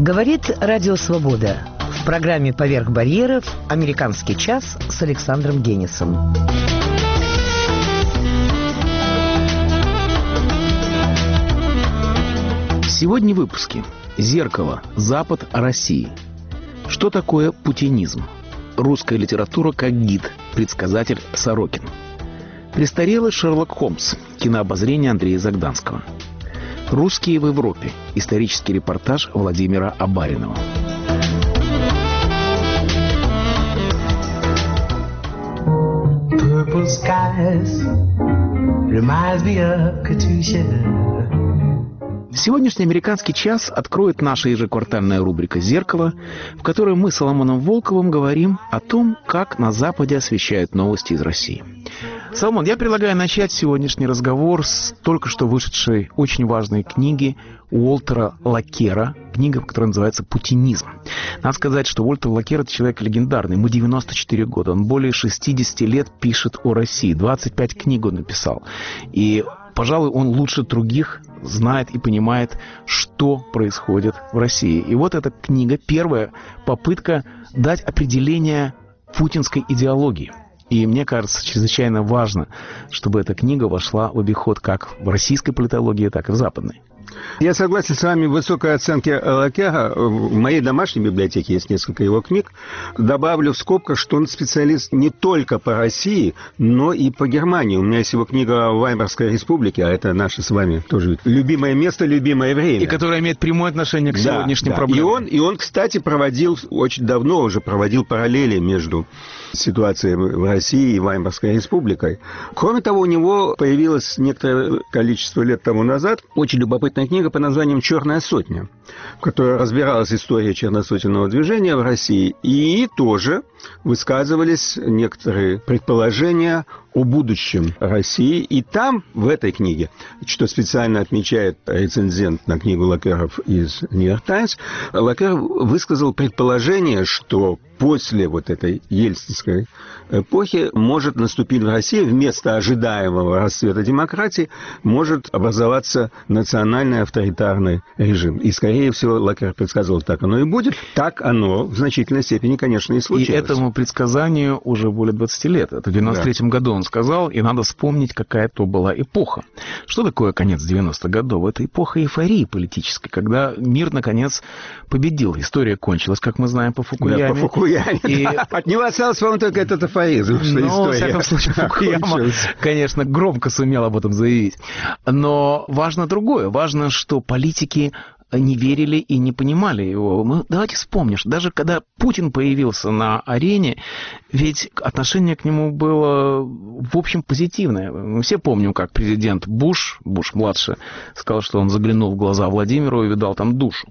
Говорит Радио Свобода. В программе «Поверх барьеров» «Американский час» с Александром Генисом. Сегодня в выпуске «Зеркало. Запад о России». Что такое путинизм? Русская литература как гид. Предсказатель Сорокин. Престарелый Шерлок Холмс. Кинообозрение Андрея Загданского. Русские в Европе. Исторический репортаж Владимира Абаринова. Purple skies reminds me of Katusha. Сегодняшний «Американский час» откроет наша ежеквартальная рубрика «Зеркало», в которой мы с Соломоном Волковым говорим о том, как на Западе освещают новости из России. Соломон, я предлагаю начать сегодняшний разговор с только что вышедшей очень важной книги Уолтера Лакера, книга, которая называется «Путинизм». Надо сказать, что Уолтер Лакер – это человек легендарный, ему 94 года, он более 60 лет пишет о России, 25 книг он написал, и пожалуй, он лучше других знает и понимает, что происходит в России. И вот эта книга, первая попытка дать определение путинской идеологии. И мне кажется, чрезвычайно важно, чтобы эта книга вошла в обиход как в российской политологии, так и в западной. Я согласен с вами в высокой оценке Лакера. В моей домашней библиотеке есть несколько его книг. Добавлю в скобках, что он специалист не только по России, но и по Германии. У меня есть его книга о Веймарской республике, а это наше с вами тоже любимое место, любимое время. И которое имеет прямое отношение к сегодняшним проблемам. И он, кстати, очень давно уже проводил параллели между ситуацией в России и Веймарской республикой. Кроме того, у него появилось некоторое количество лет тому назад очень любопытная книга под названием «Черная сотня», в которой разбиралась история черносотенного движения в России, и тоже высказывались некоторые предположения о будущем России. И там, в этой книге, что специально отмечает рецензент на книгу Лакеров из «Нью-Йорк Таймс», Лакер высказал предположение, что после вот этой ельцинской эпохи может наступить в России вместо ожидаемого расцвета демократии может образоваться национальный авторитарный режим. И, скорее всего, Лакер предсказывал, так оно и будет. Так оно в значительной степени, конечно, и случилось. И этому предсказанию уже более 20 лет. Это в 93-м году он сказал, и надо вспомнить, какая то была эпоха. Что такое конец 90-х годов? Это эпоха эйфории политической, когда мир, наконец, победил. История кончилась, как мы знаем, по Фукуяме. Да, по Фукуяме. И... От него остался, по-моему, только этот афоризм, что история. Во всяком случае, Фукуяма, конечно, громко сумел об этом заявить. Но важно другое. Важно, что политики не верили и не понимали его. Давайте вспомним, что даже когда Путин появился на арене, ведь отношение к нему было, в общем, позитивное. Мы все помним, как президент Буш-младший, сказал, что он заглянул в глаза Владимиру и видал там душу.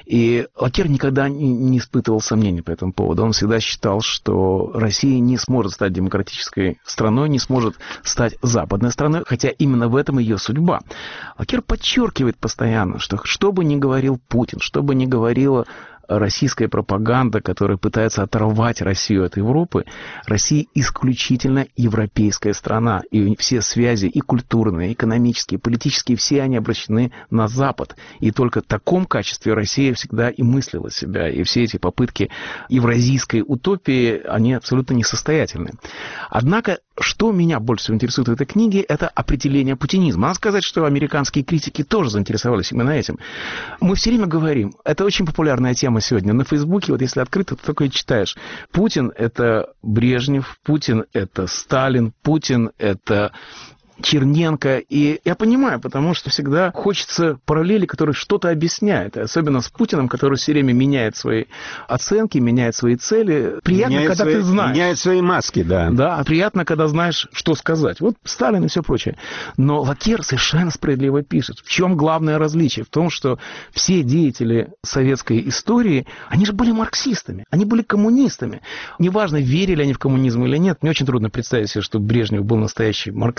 И Лакер никогда не испытывал сомнений по этому поводу. Он всегда считал, что Россия не сможет стать демократической страной, не сможет стать западной страной, хотя именно в этом ее судьба. Лакер подчеркивает постоянно, что бы ни говорил Путин, что бы ни говорила российская пропаганда, которая пытается оторвать Россию от Европы, Россия исключительно европейская страна. И все связи, и культурные, и экономические, и политические, все они обращены на Запад. И только в таком качестве Россия всегда и мыслила себя. И все эти попытки евразийской утопии, они абсолютно несостоятельны. Однако, что меня больше всего интересует в этой книге, это определение путинизма. Надо сказать, что американские критики тоже заинтересовались именно этим. Мы все время говорим, это очень популярная тема сегодня. На Фейсбуке, вот если открыто, ты только и читаешь. Путин – это Брежнев, Путин – это Сталин, Путин – это Черненко. И я понимаю, потому что всегда хочется параллели, которые что-то объясняют. Особенно с Путиным, который все время меняет свои оценки, меняет свои цели. Приятно, когда ты знаешь. Меняет свои маски, да. Да, приятно, когда знаешь, что сказать. Вот Сталин и все прочее. Но Лакер совершенно справедливо пишет. В чем главное различие? В том, что все деятели советской истории, они же были марксистами, они были коммунистами. Неважно, верили они в коммунизм или нет. Мне очень трудно представить себе, что Брежнев был настоящий марксист.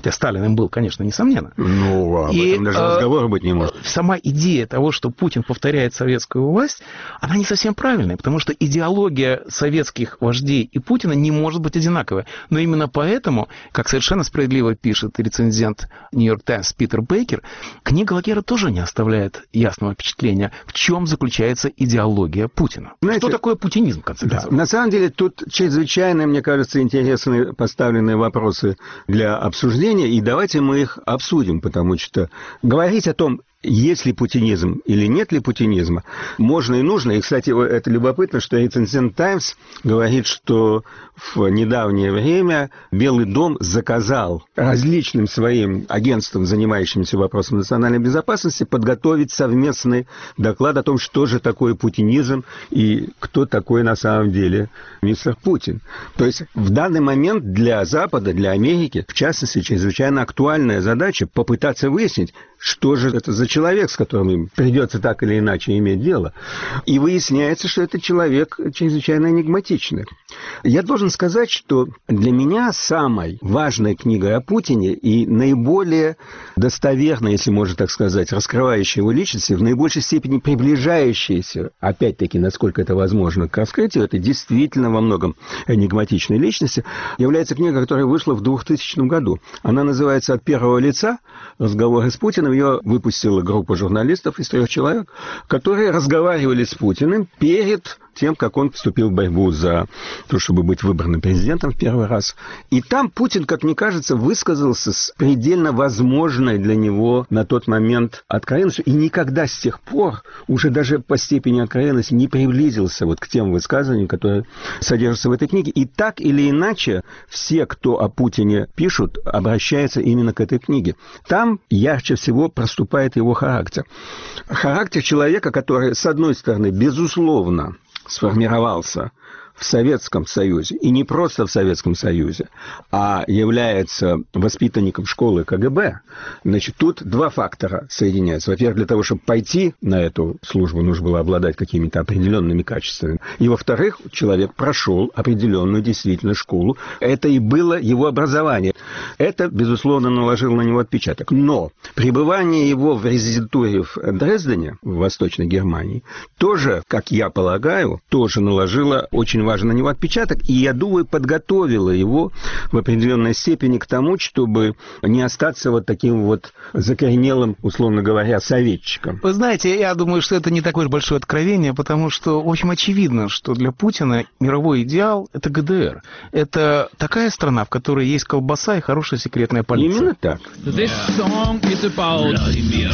хотя Сталин им был, конечно, несомненно. Ну, об этом даже разговора быть не может. Сама идея того, что Путин повторяет советскую власть, она не совсем правильная, потому что идеология советских вождей и Путина не может быть одинаковая. Но именно поэтому, как совершенно справедливо пишет рецензент «Нью-Йорк Таймс» Питер Бейкер, книга Лакера тоже не оставляет ясного впечатления, в чем заключается идеология Путина. Знаете, что такое путинизм, в конце концов? На самом деле, тут чрезвычайно, мне кажется, интересные поставленные вопросы для обсуждения, и давайте мы их обсудим, потому что говорить о том, есть ли путинизм или нет ли путинизма, можно и нужно. И, кстати, это любопытно, что рецензент «Таймс» говорит, что в недавнее время Белый дом заказал различным своим агентствам, занимающимся вопросом национальной безопасности, подготовить совместный доклад о том, что же такое путинизм и кто такой на самом деле мистер Путин. То есть в данный момент для Запада, для Америки, в частности, чрезвычайно актуальная задача попытаться выяснить, что же это за человек, с которым им придется так или иначе иметь дело. И выясняется, что это человек чрезвычайно энигматичный. Я должен сказать, что для меня самой важной книгой о Путине и наиболее достоверной, если можно так сказать, раскрывающей его личности, в наибольшей степени приближающейся, опять-таки, насколько это возможно, к раскрытию этой действительно во многом энигматичной личности, является книга, которая вышла в 2000 году. Она называется «От первого лица. Разговоры с Путиным». Ее выпустила группа журналистов из 3 человек, которые разговаривали с Путиным перед тем, как он вступил в борьбу за то, чтобы быть выбранным президентом в первый раз. И там Путин, как мне кажется, высказался с предельно возможной для него на тот момент откровенностью, и никогда с тех пор, уже даже по степени откровенности, не приблизился вот к тем высказываниям, которые содержатся в этой книге. И так или иначе, все, кто о Путине пишут, обращаются именно к этой книге. Там ярче всего проступает его характер. Характер человека, который, с одной стороны, безусловно, сформировался в Советском Союзе, и не просто в Советском Союзе, а является воспитанником школы КГБ, значит, тут 2 фактора соединяются. Во-первых, для того, чтобы пойти на эту службу, нужно было обладать какими-то определенными качествами. И, во-вторых, человек прошел определенную действительно школу. Это и было его образование. Это, безусловно, наложило на него отпечаток. Но пребывание его в резидентуре в Дрездене, в Восточной Германии, тоже, как я полагаю, тоже наложило очень важный на него отпечаток, и, я думаю, подготовила его в определенной степени к тому, чтобы не остаться вот таким вот закоренелым, условно говоря, советчиком. Вы знаете, я думаю, что это не такое уж большое откровение, потому что, в общем, очевидно, что для Путина мировой идеал – это ГДР. Это такая страна, в которой есть колбаса и хорошая секретная полиция. Именно так. This song is about Vladimir.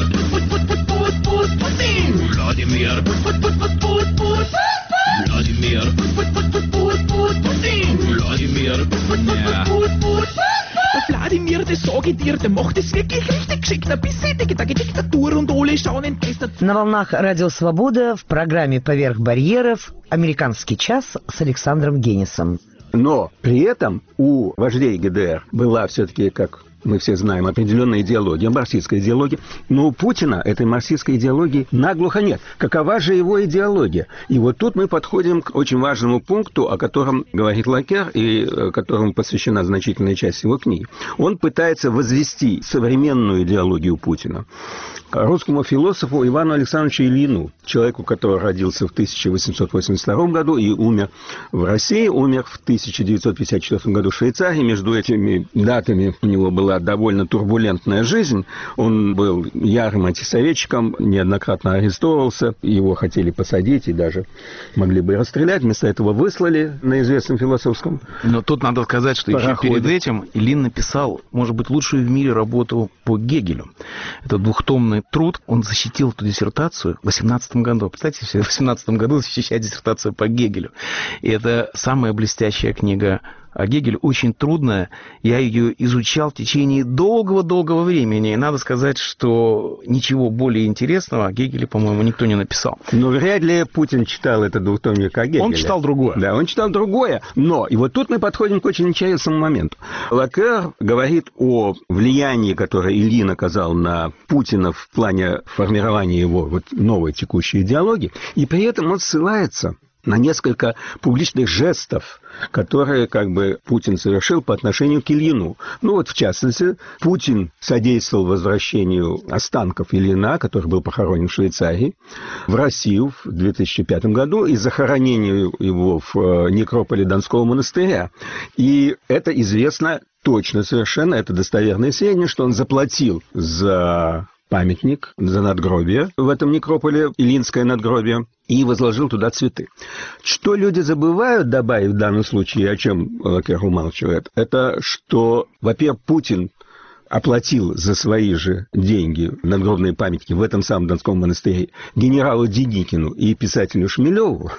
Vladimir. Vladimir. Vladimir, das sag ich dir, der macht es wirklich richtig geschickt. Ein bisschen Diktatur und alle schauen entgeistert. На волнах Радио Свобода в программе «Поверх барьеров» «Американский час» с Александром Генисом. Но при этом у вождей ГДР была все-таки, как мы все знаем, определенная идеология, марксистская идеология. Но у Путина этой марксистской идеологии наглухо нет. Какова же его идеология? И вот тут мы подходим к очень важному пункту, о котором говорит Лакер и которому посвящена значительная часть его книги. Он пытается возвести современную идеологию Путина русскому философу Ивану Александровичу Ильину, человеку, который родился в 1882 году и умер в России, умер в 1954 году в Швейцарии. Между этими датами у него была довольно турбулентная жизнь. Он был ярым антисоветчиком, неоднократно арестовывался, его хотели посадить и даже могли бы и расстрелять. Вместо этого выслали на известном философском Но тут надо сказать, что еще перед этим Ильин написал, может быть, лучшую в мире работу по Гегелю. Это 2-томный труд. Он защитил эту диссертацию в 18 году. Представьте себе, в 18 году защищать диссертацию по Гегелю. И это самая блестящая книга о Гегеле, очень трудная. Я ее изучал в течение долгого-долгого времени. И надо сказать, что ничего более интересного о Гегеле, по-моему, никто не написал. Но вряд ли Путин читал этот 2-томник о Гегеле. Он читал другое. Да, он читал другое. Но, и вот тут мы подходим к очень интересному моменту. Лакер говорит о влиянии, которое Ильин оказал на Путина в плане формирования его вот новой текущей идеологии, и при этом он ссылается на несколько публичных жестов, которые как бы Путин совершил по отношению к Ильину. Ну вот, в частности, Путин содействовал возвращению останков Ильина, который был похоронен в Швейцарии, в Россию в 2005 году и захоронению его в некрополе Донского монастыря. И это известно точно совершенно, это достоверное сведения, что он заплатил за памятник, за надгробие в этом некрополе, Илинское надгробие, и возложил туда цветы. Что люди забывают добавить в данном случае, о чем Лакер умалчивает, это что, во-первых, Путин оплатил за свои же деньги надгробные памятники в этом самом Донском монастыре генералу Деникину и писателю Шмелеву.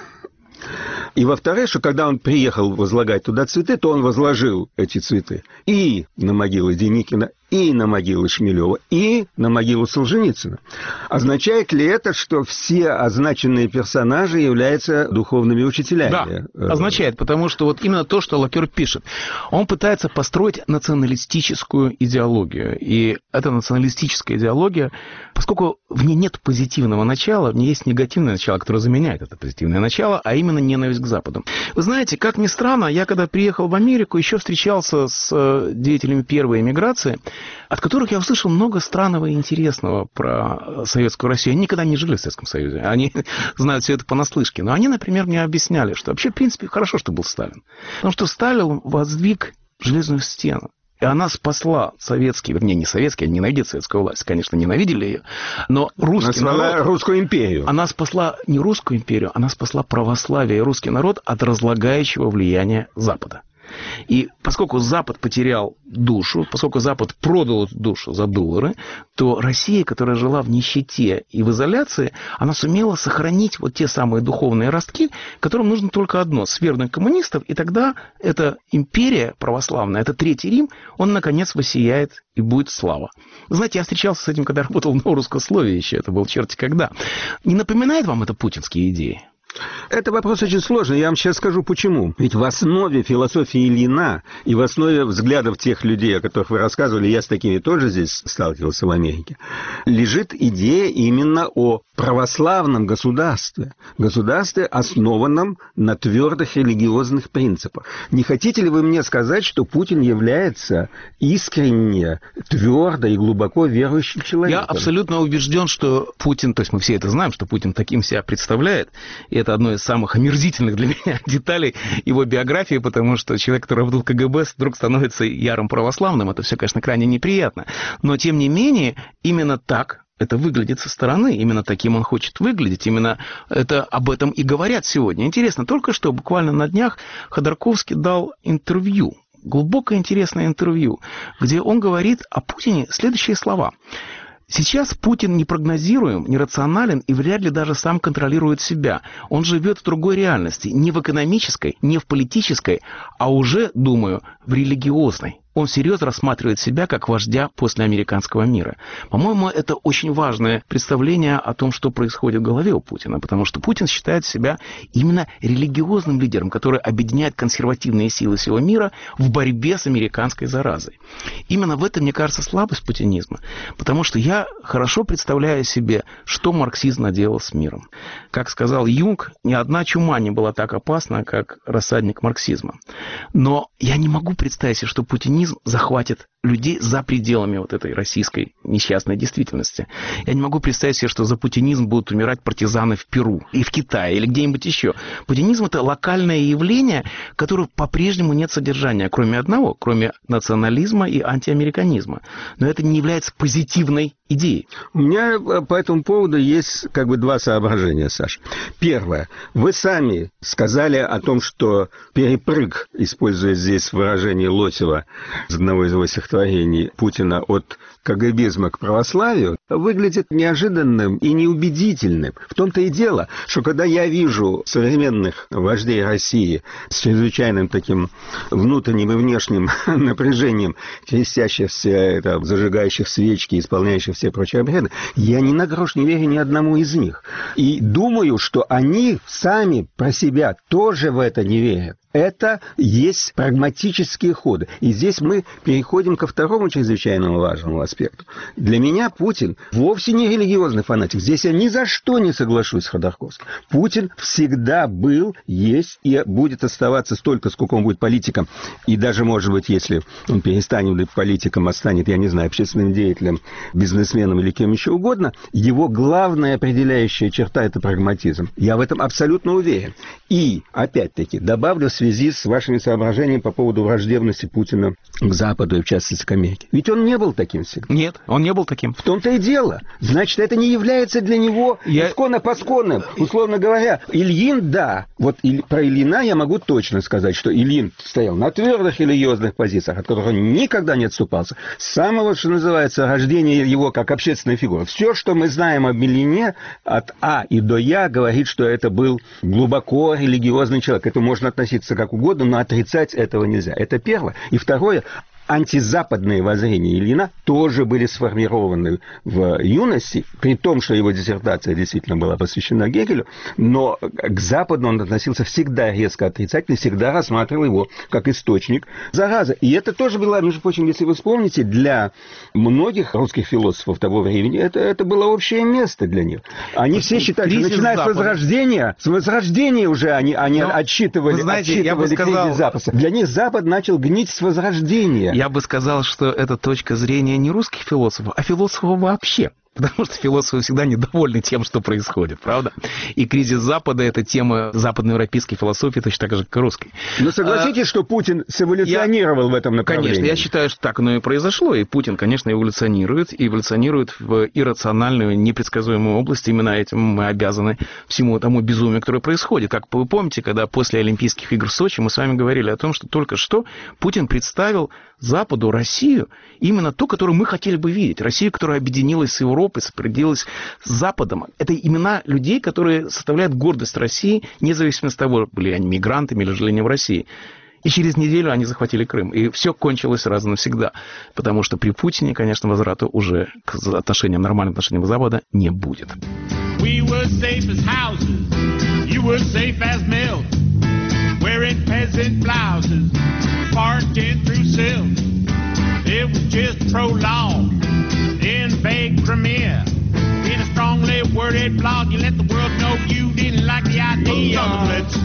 И, во-вторых, что когда он приехал возлагать туда цветы, то он возложил эти цветы и на могилу Деникина, и на могилу Шмелева, и на могилу Солженицына. Означает ли это, что все означенные персонажи являются духовными учителями? Да, означает, потому что вот именно то, что Лакер пишет. Он пытается построить националистическую идеологию. И эта националистическая идеология, поскольку в ней нет позитивного начала, в ней есть негативное начало, которое заменяет это позитивное начало, а именно ненависть к Западу. Вы знаете, как ни странно, я когда приехал в Америку, еще встречался с деятелями первой эмиграции, от которых я услышал много странного и интересного про Советскую Россию. Они никогда не жили в Советском Союзе. Они знают все это понаслышке. Но они, например, мне объясняли, что вообще, в принципе, хорошо, что был Сталин. Потому что Сталин воздвиг железную стену. И она спасла советские, вернее, не советские, они ненавидят советскую власть, конечно, ненавидели ее, но русский народ... Русскую империю. Она спасла не русскую империю, она спасла православие и русский народ от разлагающего влияния Запада. И поскольку Запад потерял душу, поскольку Запад продал эту душу за доллары, то Россия, которая жила в нищете и в изоляции, она сумела сохранить вот те самые духовные ростки, которым нужно только одно – свергнуть коммунистов, и тогда эта империя православная, это Третий Рим, он, наконец, воссияет и будет слава. Знаете, я встречался с этим, когда работал в Новорусскословии еще, это был черти когда. Не напоминает вам это путинские идеи? Это вопрос очень сложный, я вам сейчас скажу почему. Ведь в основе философии Ильина и в основе взглядов тех людей, о которых вы рассказывали, я с такими тоже здесь сталкивался в Америке, лежит идея именно о православном государстве. Государстве, основанном на твердых религиозных принципах. Не хотите ли вы мне сказать, что Путин является искренне, твердо и глубоко верующим человеком? Я абсолютно убежден, что Путин, то есть мы все это знаем, что Путин таким себя представляет, и это одно из самых омерзительных для меня деталей его биографии, потому что человек, который работал в КГБ, вдруг становится ярым православным. Это все, конечно, крайне неприятно. Но, тем не менее, именно так это выглядит со стороны. Именно таким он хочет выглядеть. Именно это об этом и говорят сегодня. Интересно, только что, буквально на днях, Ходорковский дал интервью. Глубокое интересное интервью, где он говорит о Путине следующие слова. Сейчас Путин непрогнозируем, нерационален и вряд ли даже сам контролирует себя. Он живет в другой реальности, не в экономической, не в политической, а уже, думаю, в религиозной. Он серьезно рассматривает себя как вождя после американского мира. По-моему, это очень важное представление о том, что происходит в голове у Путина, потому что Путин считает себя именно религиозным лидером, который объединяет консервативные силы всего мира в борьбе с американской заразой. Именно в этом, мне кажется, слабость путинизма, потому что я хорошо представляю себе, что марксизм наделал с миром. Как сказал Юнг, ни одна чума не была так опасна, как рассадник марксизма. Но я не могу представить себе, что путинизм захватит людей за пределами вот этой российской несчастной действительности. Я не могу представить себе, что за путинизм будут умирать партизаны в Перу и в Китае или где-нибудь еще. Путинизм – это локальное явление, которое по-прежнему нет содержания, кроме одного, кроме национализма и антиамериканизма. Но это не является позитивной идеей. У меня по этому поводу есть как бы два соображения, Саш. Первое. Вы сами сказали о том, что перепрыг, используя здесь выражение Лосева из одного из его стихотворений, Путина от КГБизма к православию, выглядит неожиданным и неубедительным. В том-то и дело, что когда я вижу современных вождей России с чрезвычайным таким внутренним и внешним напряжением, крестящихся, зажигающих свечки, исполняющих все прочие обряды, я ни на грош не верю ни одному из них. И думаю, что они сами про себя тоже в это не верят. Это есть прагматические ходы. И здесь мы переходим ко второму чрезвычайно важному аспекту. Для меня Путин вовсе не религиозный фанатик. Здесь я ни за что не соглашусь с Ходорковским. Путин всегда был, есть и будет оставаться столько, сколько он будет политиком. И даже, может быть, если он перестанет быть политиком, а станет, я не знаю, общественным деятелем, бизнесменом или кем еще угодно, его главная определяющая черта – это прагматизм. Я в этом абсолютно уверен. И, опять-таки, добавлю в связи с вашими соображениями по поводу враждебности Путина к Западу и, в частности, к Америке. Ведь он не был таким всегда. Нет, он не был таким. В том-то и дело. Значит, это не является для него исконно-посконным. Условно говоря, Ильин, да. Вот про Ильина я могу точно сказать, что Ильин стоял на твердых религиозных позициях, от которых он никогда не отступался. С самого, что называется, рождения его как общественной фигуры. Все, что мы знаем об Ильине, от А и до Я, говорит, что это был глубоко религиозный человек. Это можно относиться как угодно, но отрицать этого нельзя. Это первое. И второе, антизападные воззрения Ильина тоже были сформированы в юности, при том, что его диссертация действительно была посвящена Гегелю, но к Западу он относился всегда резко отрицательно, всегда рассматривал его как источник заразы. И это тоже было, между прочим, если вы вспомните, для многих русских философов того времени это было общее место для них. Они все считали, что начиная с Возрождения уже они отсчитывали кризис Запада. Для них Запад начал гнить с Возрождения. Я бы сказал, что это точка зрения не русских философов, а философов вообще. Потому что философы всегда недовольны тем, что происходит, правда? И кризис Запада – это тема западноевропейской философии, точно так же, как и русской. Но согласитесь, что Путин эволюционировал в этом направлении? Конечно, я считаю, что так оно и произошло. И Путин, конечно, эволюционирует в иррациональную, непредсказуемую область. Именно этим мы обязаны всему тому безумию, которое происходит. Как вы помните, когда после Олимпийских игр в Сочи мы с вами говорили о том, что только что Путин представил Западу Россию, именно ту, которую мы хотели бы видеть. Россию, которая объединилась с Европой, соприкоснулась с Западом. Это имена людей, которые составляют гордость России, независимо от того, были они мигрантами или жили не в России. И через неделю они захватили Крым. И все кончилось раз и навсегда. Потому что при Путине, конечно, возврата уже к нормальным отношениям Запада не будет. We were safe as houses. You were safe as milk. Wearing peasant blouses. Parking through silk. It was just prologue. In vague premiere. In a strongly worded blog, you let the world know you didn't like the idea. Who's on the blitz?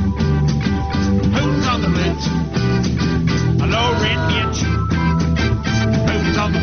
Who's on the blitz? A low-rent bitch. Who's on the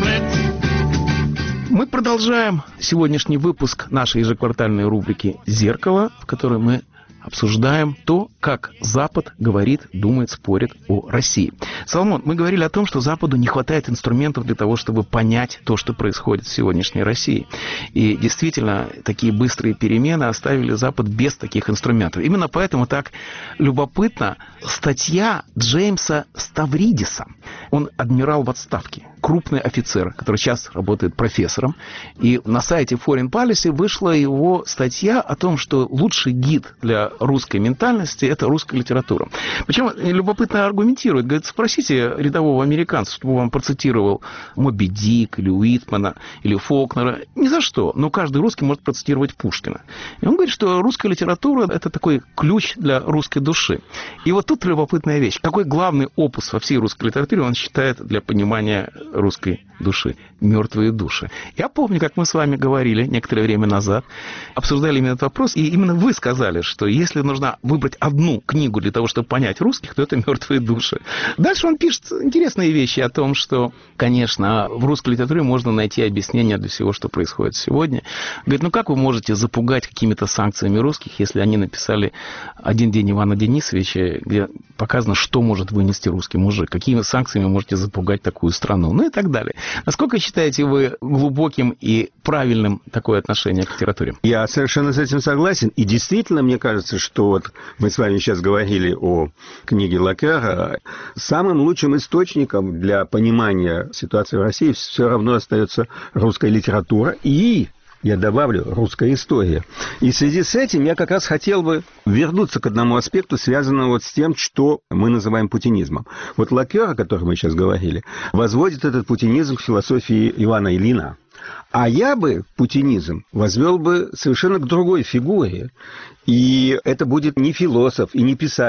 blitz? Мы продолжаем сегодняшний выпуск нашей ежеквартальной рубрики «Зеркало», в которой мы обсуждаем то, как Запад говорит, думает, спорит о России. Соломон, мы говорили о том, что Западу не хватает инструментов для того, чтобы понять то, что происходит в сегодняшней России. И действительно, такие быстрые перемены оставили Запад без таких инструментов. Именно поэтому так любопытна статья Джеймса Ставридиса. Он адмирал в отставке, крупный офицер, который сейчас работает профессором. И на сайте Foreign Policy вышла его статья о том, что лучший гид для русской ментальности – это русская литература. Причем любопытно аргументирует. Говорит, спросите рядового американца, чтобы он процитировал Моби Дик или Уитмана или Фолкнера. Ни за что. Но каждый русский может процитировать Пушкина. И он говорит, что русская литература – это такой ключ для русской души. И вот тут любопытная вещь. Какой главный опус во всей русской литературе он считает для понимания русской души? «Мертвые души». Я помню, как мы с вами говорили некоторое время назад, обсуждали именно этот вопрос, и именно вы сказали, что если нужно выбрать одну книгу для того, чтобы понять русских, то это «Мертвые души». Дальше он пишет интересные вещи о том, что, конечно, в русской литературе можно найти объяснение для всего, что происходит сегодня. Говорит, ну как вы можете запугать какими-то санкциями русских, если они написали «Один день Ивана Денисовича», где показано, что может вынести русский мужик, какими санкциями можете запугать такую страну, ну и так далее. Насколько считаете вы глубоким и правильным такое отношение к литературе? Я совершенно с этим согласен. И действительно, мне кажется, что вот мы с вами сейчас говорили о книге Лакера. Самым лучшим источником для понимания ситуации в России все равно остается русская литература и, я добавлю, русская история. И в связи с этим я как раз хотел бы вернуться к одному аспекту, связанному вот с тем, что мы называем путинизмом. Вот Лакер, о котором мы сейчас говорили, возводит этот путинизм к философии Ивана Ильина. А я бы путинизм возвел бы совершенно к другой фигуре. И это будет не философ и не писатель,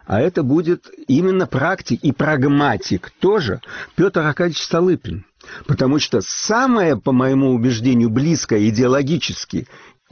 А это будет именно практик и прагматик тоже Петр Аркадьевич Столыпин. Потому что самая, по моему убеждению, близкая идеологически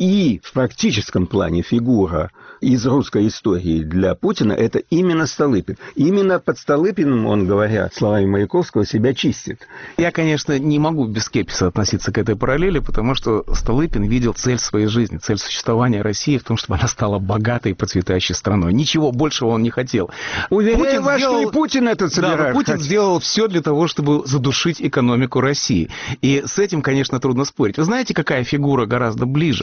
и в практическом плане фигура из русской истории для Путина – это именно Столыпин. Именно под Столыпиным он, говоря словами Маяковского, себя чистит. Я, конечно, не могу без скепсиса относиться к этой параллели, потому что Столыпин видел цель своей жизни, цель существования России в том, чтобы она стала богатой и процветающей страной. Ничего большего он не хотел. Уверяю вас, что и Путин это собирается. Да, Путин сделал все для того, чтобы задушить экономику России. И с этим, конечно, трудно спорить. Вы знаете, какая фигура гораздо ближе?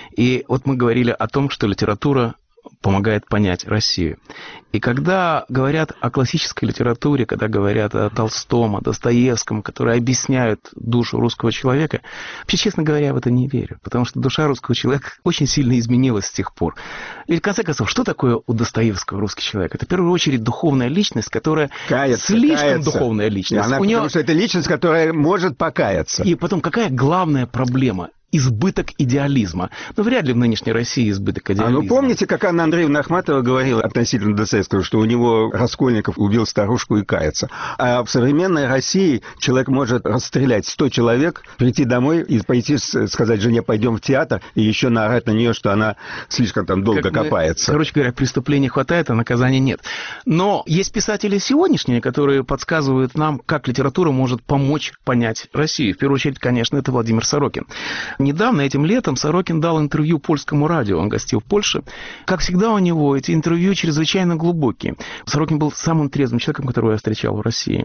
И вот мы говорили о том, что литература помогает понять Россию. И когда говорят о классической литературе, когда говорят о Толстом, о Достоевском, которые объясняют душу русского человека, вообще, честно говоря, я в это не верю, потому что душа русского человека очень сильно изменилась с тех пор. И в конце концов, что такое у Достоевского русский человек? Это в первую очередь духовная личность, которая слишком духовная личность. Потому что это личность, которая может покаяться. И потом, какая главная проблема? Избыток идеализма. Но вряд ли в нынешней России избыток идеализма. А вы помните, как Анна Андреевна Ахматова говорила относительно Достоевского, что у него Раскольников убил старушку и кается. А в современной России человек может расстрелять 100 человек, прийти домой и пойти сказать жене: пойдем в театр, и еще наорать на нее, что она слишком там долго копается. Короче говоря, преступлений хватает, а наказания нет. Но есть писатели сегодняшние, которые подсказывают нам, как литература может помочь понять Россию. В первую очередь, конечно, это Владимир Сорокин. Недавно, этим летом, Сорокин дал интервью польскому радио, он гостил в Польше. Как всегда у него эти интервью чрезвычайно глубокие. Сорокин был самым трезвым человеком, которого я встречал в России.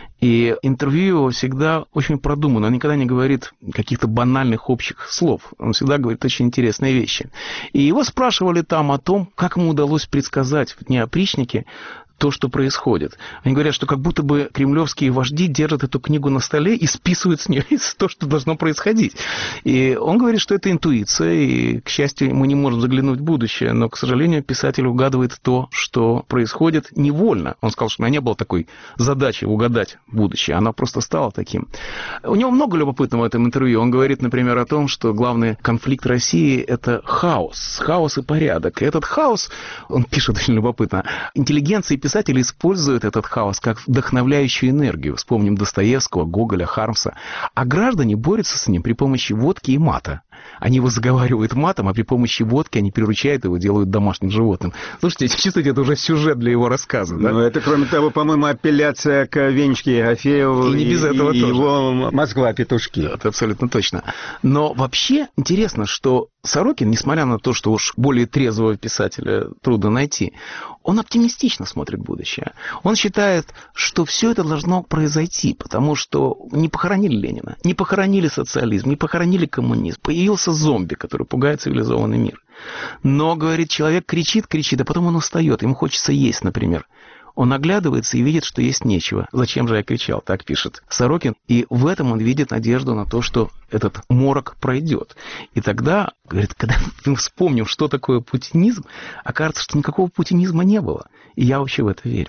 И интервью его всегда очень продумано, он никогда не говорит каких-то банальных общих слов, он всегда говорит очень интересные вещи. И его спрашивали там о том, как ему удалось предсказать в дни опричники то, что происходит. Они говорят, что как будто бы кремлевские вожди держат эту книгу на столе и списывают с нее то, что должно происходить. И он говорит, что это интуиция, и, к счастью, мы не можем заглянуть в будущее, но, к сожалению, писатель угадывает то, что происходит невольно. Он сказал, что у меня не было такой задачи угадать будущее, она просто стала таким. У него много любопытного в этом интервью. Он говорит, например, о том, что главный конфликт России – это хаос и порядок. И этот хаос, он пишет очень любопытно, интеллигенция и писатели используют этот хаос как вдохновляющую энергию. Вспомним Достоевского, Гоголя, Хармса. А граждане борются с ним при помощи водки и мата. Они его заговаривают матом, а при помощи водки они приручают его, делают домашним животным. Слушайте, чувствуете, это уже сюжет для его рассказа, да? Ну, это, кроме того, по-моему, апелляция к Венечке Ерофееву и, не без этого и тоже. Его «Москва-петушки». Это абсолютно точно. Но вообще интересно, что Сорокин, несмотря на то, что уж более трезвого писателя трудно найти, он оптимистично смотрит в будущее. Он считает, что все это должно произойти, потому что не похоронили Ленина, не похоронили социализм, не похоронили коммунизм. Появился зомби, который пугает цивилизованный мир. Но, говорит, человек кричит, а потом он устает, ему хочется есть, например. Он оглядывается и видит, что есть нечего. Зачем же я кричал? Так пишет Сорокин. И в этом он видит надежду на то, что этот морок пройдет. И тогда, говорит, когда мы вспомним, что такое путинизм, окажется, что никакого путинизма не было. И я вообще в это верю.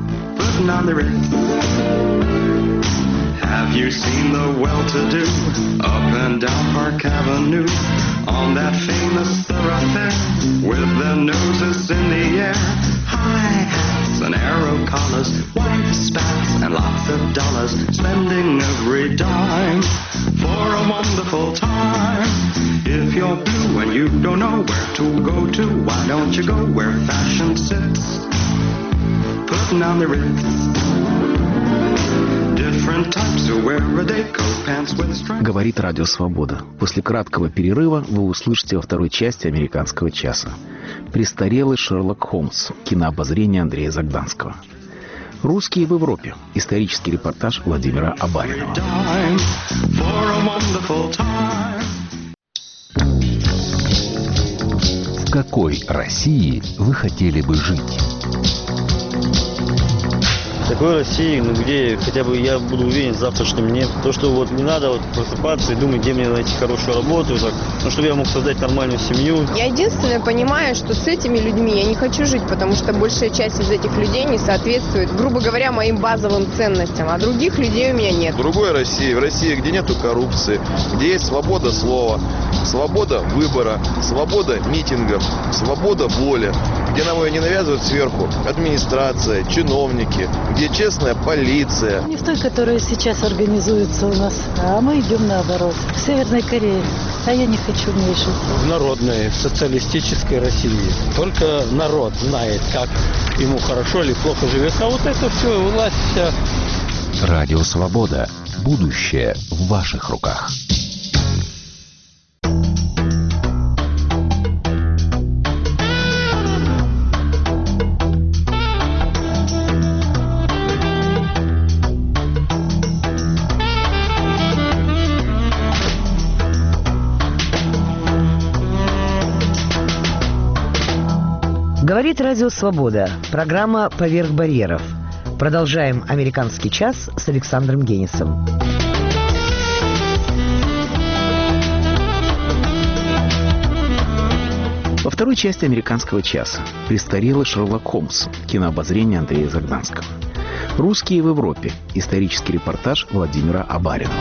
Have you seen the well-to-do up and down Park Avenue on that famous thoroughfare with their noses in the air? High hats and arrow collars, white spats and lots of dollars, spending every dime for a wonderful time. If you're blue and you don't know where to go to, why don't you go where fashion sits, putting on the Ritz. Говорит Радио Свобода. После краткого перерыва вы услышите во второй части «Американского часа». Престарелый Шерлок Холмс. Кинообозрение Андрея Загданского. Русские в Европе. Исторический репортаж Владимира Абаринова. В какой России вы хотели бы жить? Такой России, где хотя бы я буду уверен завтра, что мне то, что вот не надо вот просыпаться и думать, где мне найти хорошую работу, так, чтобы я мог создать нормальную семью. Я единственное понимаю, что с этими людьми я не хочу жить, потому что большая часть из этих людей не соответствует, грубо говоря, моим базовым ценностям, а других людей у меня нет. В другой России, в России, где нету коррупции, где есть свобода слова, свобода выбора, свобода митингов, свобода воли, где нам ее не навязывают сверху администрация, чиновники, где честная полиция. Не в той, которая сейчас организуется у нас, а мы идем наоборот. В Северной Корее. А я не хочу в ней жить. В народной, социалистической России. Только народ знает, как ему хорошо или плохо живется. А вот это все, власть вся. Радио Свобода. Будущее в ваших руках. Говорит Радио Свобода. Программа «Поверх барьеров». Продолжаем «Американский час» с Александром Генисом. Во второй части «Американского часа» престарелый Шерлок Холмс. Кинообозрение Андрея Загданского. «Русские в Европе». Исторический репортаж Владимира Абаринова.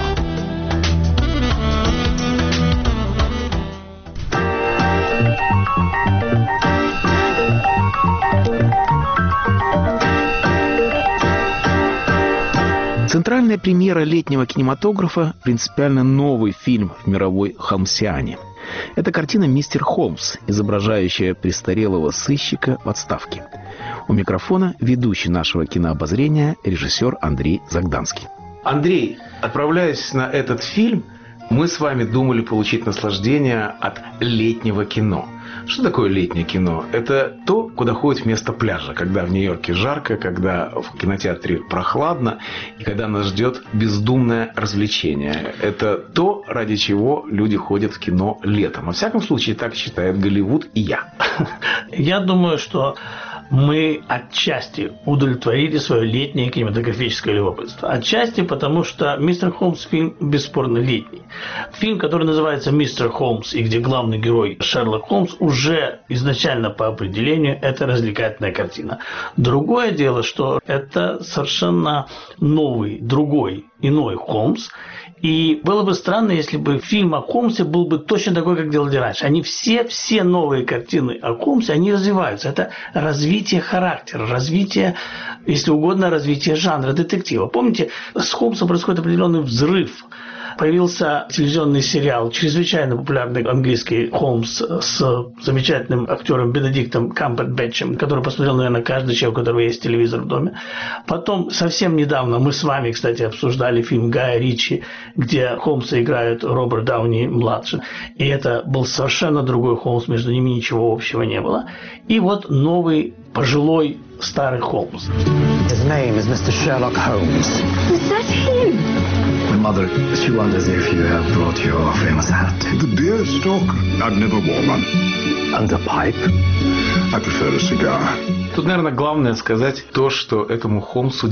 Центральная премьера летнего кинематографа – принципиально новый фильм в мировой холмсиане. Это картина «Мистер Холмс», изображающая престарелого сыщика в отставке. У микрофона ведущий нашего кинообозрения режиссер Андрей Загданский. Андрей, отправляясь на этот фильм, мы с вами думали получить наслаждение от летнего кино. Что такое летнее кино? Это то, куда ходят вместо пляжа, когда в Нью-Йорке жарко, когда в кинотеатре прохладно и когда нас ждет бездумное развлечение. Это то, ради чего люди ходят в кино летом. Во всяком случае, так считает Голливуд и я. Я думаю, что мы отчасти удовлетворили свое летнее кинематографическое любопытство. Отчасти потому, что «Мистер Холмс» фильм бесспорно летний. Фильм, который называется «Мистер Холмс» и где главный герой Шерлок Холмс, уже изначально по определению это развлекательная картина. Другое дело, что это совершенно новый, другой, иной Холмс. И было бы странно, если бы фильм о Холмсе был бы точно такой, как делали раньше. Они все новые картины о Холмсе, они развиваются. Это развитие характера, развитие, если угодно, развитие жанра детектива. Помните, с Холмсом происходит определенный взрыв. Появился телевизионный сериал, чрезвычайно популярный английский «Холмс» с замечательным актером Бенедиктом Камбербэтчем, который посмотрел, наверное, каждый человек, у которого есть телевизор в доме. Потом, совсем недавно, мы с вами, кстати, обсуждали фильм Гая Ричи, где Холмса играет Роберт Дауни-младший. И это был совершенно другой Холмс, между ними ничего общего не было. И вот новый, пожилой, старый Холмс. His name is Mr. Sherlock Holmes. Is that him? My mother, she wonders if you have brought your famous hat. The beer stock? I've never worn one. And a pipe? I prefer a cigar. Тут, наверное, главное сказать то, что этому Холмсу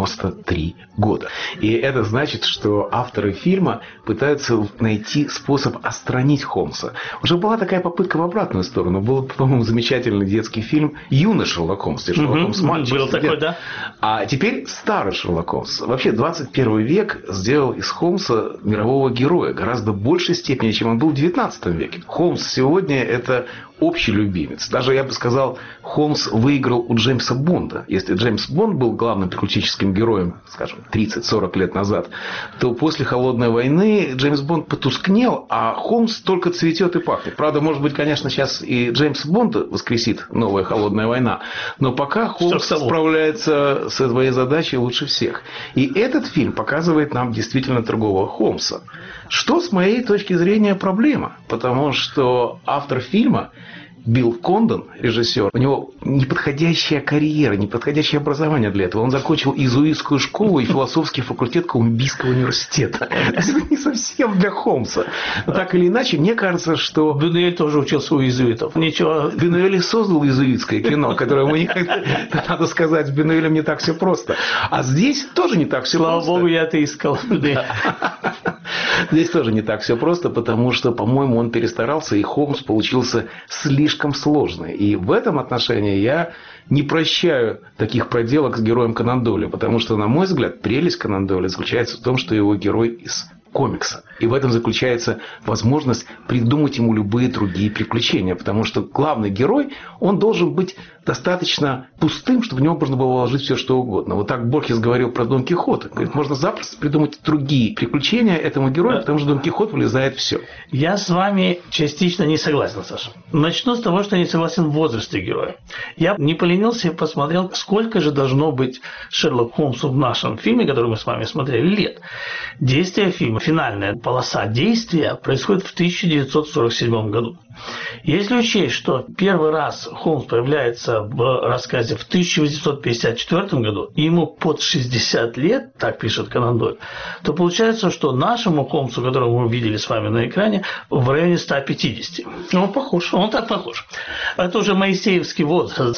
93 года. И это значит, что авторы фильма пытаются найти способ отстранить Холмса. Уже была такая попытка в обратную сторону. Был, по-моему, замечательный детский фильм «Юный Шерлок Холмс», где Шерлок Холмс мальчик. Был такой, да. А теперь старый Шерлок Холмс. Вообще, 21 век сделал из Холмса мирового героя гораздо большей степени, чем он был в 19 веке. Холмс сегодня – это общий любимец. Даже, я бы сказал, Холмс выиграл у Джеймса Бонда. Если Джеймс Бонд был главным приключенческим героем, скажем, 30-40 лет назад, то после «Холодной войны» Джеймс Бонд потускнел, а Холмс только цветет и пахнет. Правда, может быть, конечно, сейчас и Джеймс Бонд воскресит новая «Холодная война», но пока Холмс справляется с своей задачей лучше всех. И этот фильм показывает нам действительно другого Холмса. Что, с моей точки зрения, проблема? Потому что автор фильма Билл Кондон, режиссер, у него неподходящая карьера, неподходящее образование для этого. Он закончил иезуитскую школу и философский факультет Колумбийского университета. Это не совсем для Холмса. Но так или иначе, мне кажется, что... Бюнуэль тоже учился у иезуитов. Ничего. Бюнуэль создал иезуитское кино, которое мы никогда... Надо сказать, с Бюнуэлем не так все просто. А здесь тоже не так все просто. Слава богу, я-то искал. Здесь тоже не так все просто, потому что, по-моему, он перестарался, и Холмс получился слишком сложный. И в этом отношении я не прощаю таких проделок с героем Конан Дойля, потому что, на мой взгляд, прелесть Конан Дойля заключается в том, что его герой из комикса. И в этом заключается возможность придумать ему любые другие приключения. Потому что главный герой, он должен быть достаточно пустым, чтобы в него можно было вложить все, что угодно. Вот так Борхес говорил про Дон Кихота. Говорит, можно запросто придумать другие приключения этому герою, потому что Дон Кихот влезает в все. Я с вами частично не согласен, Саша. Начну с того, что я не согласен в возрасте героя. Я не поленился и посмотрел, сколько же должно быть Шерлок Холмсу в нашем фильме, который мы с вами смотрели, лет. Действие фильма, финальная полоса действия происходит в 1947 году. Если учесть, что первый раз Холмс появляется в рассказе в 1854 году, и ему под 60 лет, так пишет Конан Дойль, то получается, что нашему Холмсу, которого мы видели с вами на экране, в районе 150. Он похож, он так похож. Это уже моисеевский возраст,